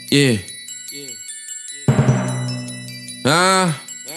Yeah. How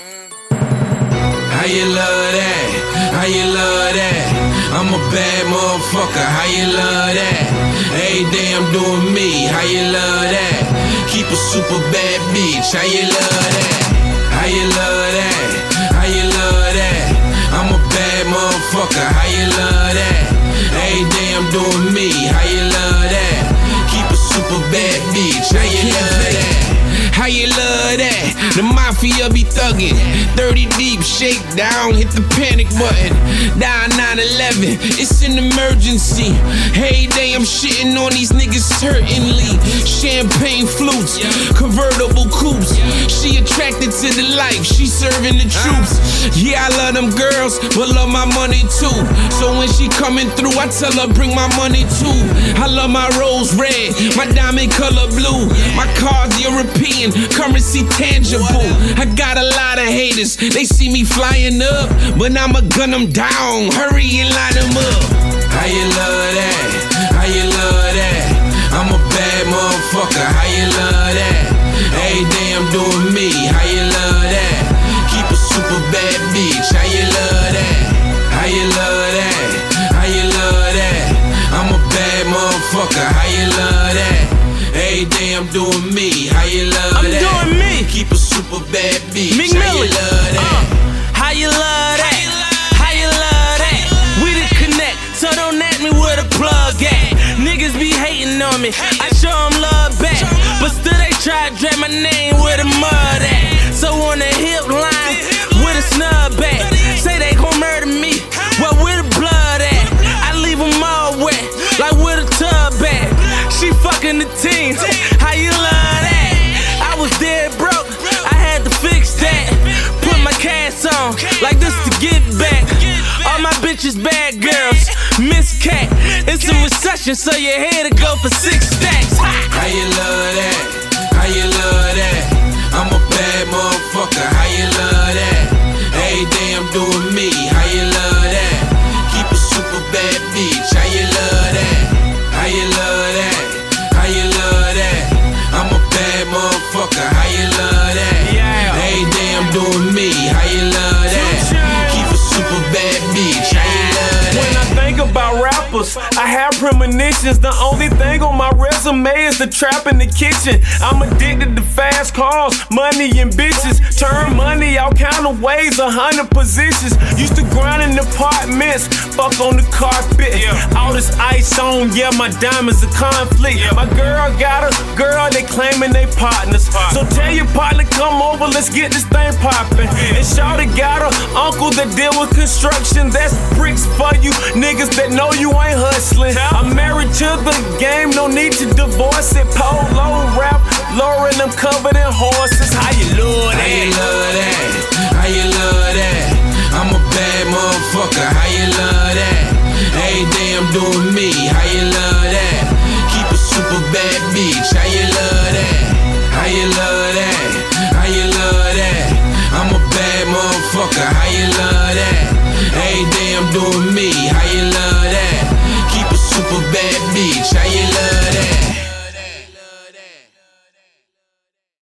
you love that? How you love that? I'm a bad motherfucker. How you love that? Every day I'm doing me. How you love that? Keep a super bad bitch. How you love that? How you love that? How you love that? I'm a bad motherfucker. How you love that? Every day I'm doing me. How you love that? Keep a super bad bitch. How you love that? How you love that? The mafia be thuggin'. 30 deep, shake down, hit the panic button. Down 9/11, it's an emergency. Hey day, I'm shitting on these niggas certainly. Champagne flutes, convertible coupes. She attracted to the life, she serving the troops. Yeah, I love them girls, but love my money too. So when she coming through, I tell her bring my money too. I love my rose red, my diamond color blue. My car's European, currency tangible. I got a lot of haters, they see me flying up, but I'ma gun them down, hurry and line them up. How you love that? How you love that? I'm a bad motherfucker, how you love that? Every day I'm doing me, how you love that? Keep a super bad bitch, how you love that? How you love that? How you love that? I'm a bad motherfucker, how you love that? Every day I'm doing me, how you love that? I'm doing me. Keep a super bad bitch, Meek how you Millie. love that? How you love that? How you love that? We the connect, so don't ask me where the plug at. Niggas be hating on me, I show them love back, but still they try to drag my name where the mud at. So on the hip line, with a snub back, say they gon' murder me, well where the blood at? I leave them all wet, like where the tub at? She fucking the team, how you love that? I was dead broke, I had to fix that. Put my cast on, like this to get back. All my bitches bad girls, Miss Cat. It's a recession, so your head to go for 6 stacks. How you love that? How you love that? I'm a bad motherfucker, how you love that? Every day I'm doing me, how you love that? Keep a super bad bitch, how you love that? How you love that? How you love that? I'm a bad motherfucker, how you love that? Every day I'm doing me, how you love that? Keep a super bad bitch, how you love that? When I think about rappers, I have premonitions. The only thing on my resume is the trap in the kitchen. I'm addicted to fast cars, money and bitches. Turn money all kind of ways, 100 positions. Used to grind in apartments, fuck on the carpet. All this ice on, yeah, my diamonds a conflict. My girl got a girl, they claiming they partners. So tell your partner, come over, let's get this thing poppin'. And shawty got a uncle that deal with construction. That's bricks for you niggas that know you ain't hustling. I'm married to the game, no need to divorce it. Polo rap, Lauren, I'm covered in horses. How you love that? How you love that? How you love that? I'm a bad motherfucker, how you love that? Every day I'm doing me,